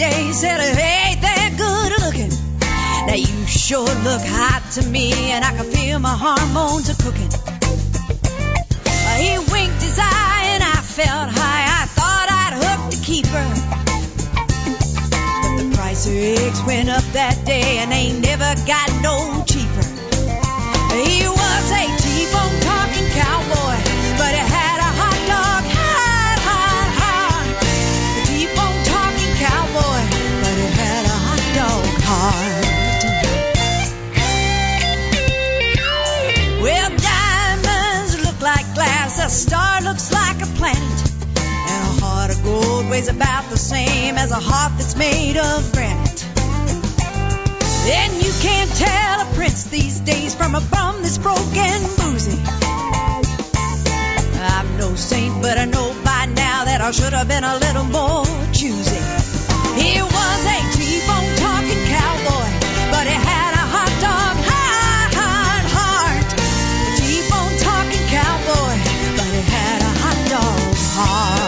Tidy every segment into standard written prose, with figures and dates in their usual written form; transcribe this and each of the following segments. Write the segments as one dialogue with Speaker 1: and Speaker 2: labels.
Speaker 1: day said, hey, they're good looking. Now you sure look hot to me, and I can feel my hormones are cooking. He winked his eye and I felt high. I thought I'd hook the keeper, but the price of eggs went up that day and they never got no cheaper. He was a T-bone talking cowboy, but he had a hot dog heart, heart, heart. A T-bone talking cowboy, but he had a hot dog heart. Well, diamonds look like glass, a star looks like a planet, and a heart of gold weighs about the same as a heart that's made of granite. And you can't tell a prince these days from a bum that's broke and boozy. I'm no saint, but I know by now that I should have been a little more choosy. He was a T-bone talking cowboy, but he had a hot dog heart, heart, heart. A T-bone talking cowboy, but he had a hot dog heart.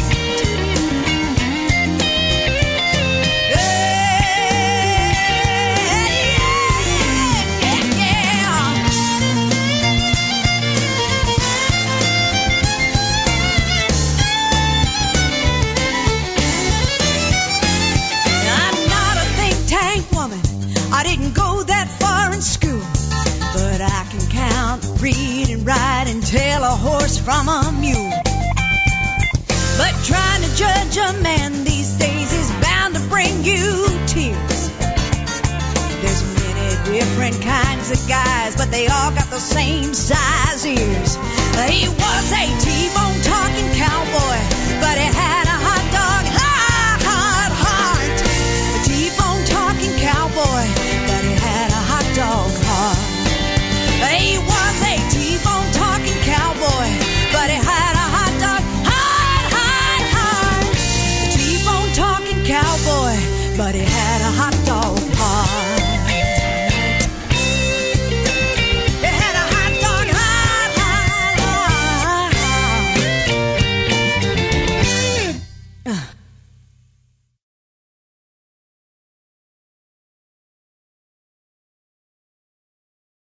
Speaker 1: I didn't go that far in school, but I can count, read, and write, and tell a horse from a mule. But trying to judge a man these days is bound to bring you tears. There's many different kinds of guys, but they all got the same size ears. He was a T-bone talking cowboy,